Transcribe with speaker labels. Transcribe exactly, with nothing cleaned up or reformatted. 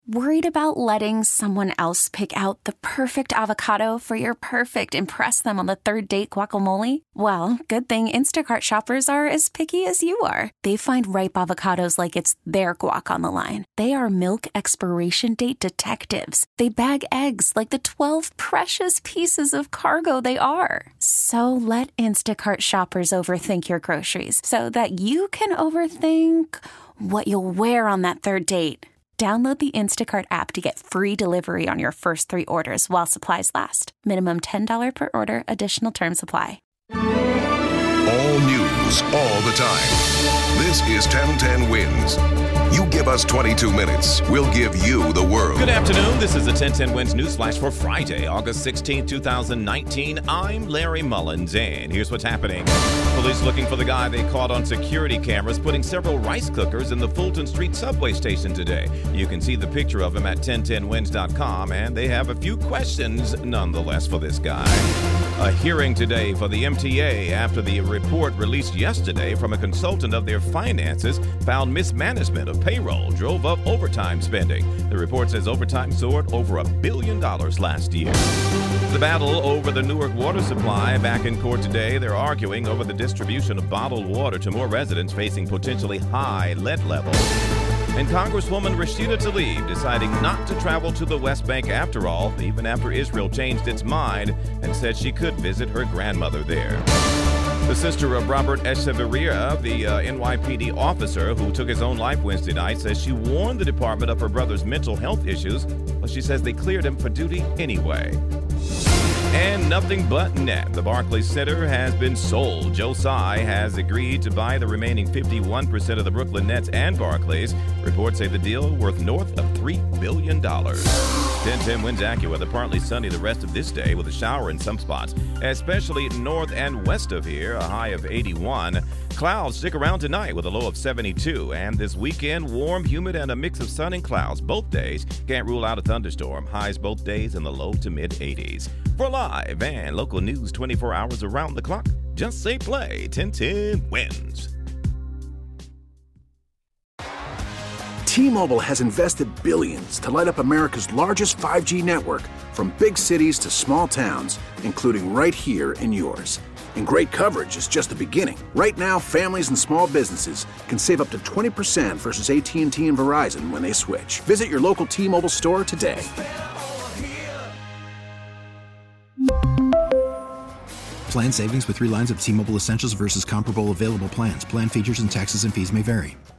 Speaker 1: Worried about letting someone else pick out the perfect avocado for your perfect impress them on the third date guacamole? Well, good thing Instacart shoppers are as picky as you are. They find ripe avocados like it's their guac on the line. They are milk expiration date detectives. They bag eggs like the twelve precious pieces of cargo they are. So let Instacart shoppers overthink your groceries so that you can overthink what you'll wear on that third date. Download the Instacart app to get free delivery on your first three orders while supplies last. Minimum ten dollars per order. Additional terms apply.
Speaker 2: All news, all the time. This is ten ten Wins. You give us twenty-two minutes, we'll give you the world.
Speaker 3: Good afternoon. This is the ten ten Wins News Flash for Friday, August sixteenth, twenty nineteen. I'm Larry Mullins, and here's what's happening. Police looking for the guy they caught on security cameras putting several rice cookers in the Fulton Street subway station today. You can see the picture of him at ten ten wins dot com, and they have a few questions nonetheless for this guy. A hearing today for the M T A after the report released yesterday from a consultant of their finances found mismanagement of payroll drove up overtime spending. The report says overtime soared over a billion dollars last year. The battle over the Newark water supply back in court today. They're arguing over the distribution of bottled water to more residents facing potentially high lead levels. And Congresswoman Rashida Tlaib deciding not to travel to the West Bank after all, even after Israel changed its mind and said she could visit her grandmother there. The sister of Robert Echeverria, the uh, N Y P D officer who took his own life Wednesday night, says she warned the department of her brother's mental health issues, but she says they cleared him for duty anyway. And nothing but net. The Barclays Center has been sold. Joe Tsai has agreed to buy the remaining fifty-one percent of the Brooklyn Nets and Barclays. Reports say the deal worth north of three billion dollars. ten ten Wins AccuWeather, partly sunny the rest of this day with a shower in some spots, especially north and west of here, a high of eighty-one. Clouds stick around tonight with a low of seventy-two. And this weekend, warm, humid, and a mix of sun and clouds both days. Can't rule out a thunderstorm. Highs both days in the low to mid eighties. For live and local news twenty-four hours around the clock, just say play. ten ten Wins.
Speaker 4: T-Mobile has invested billions to light up America's largest five G network, from big cities to small towns, including right here in yours. And great coverage is just the beginning. Right now, families and small businesses can save up to twenty percent versus A T and T and Verizon when they switch. Visit your local T-Mobile store today.
Speaker 5: Plan savings with three lines of T-Mobile Essentials versus comparable available plans. Plan features and taxes and fees may vary.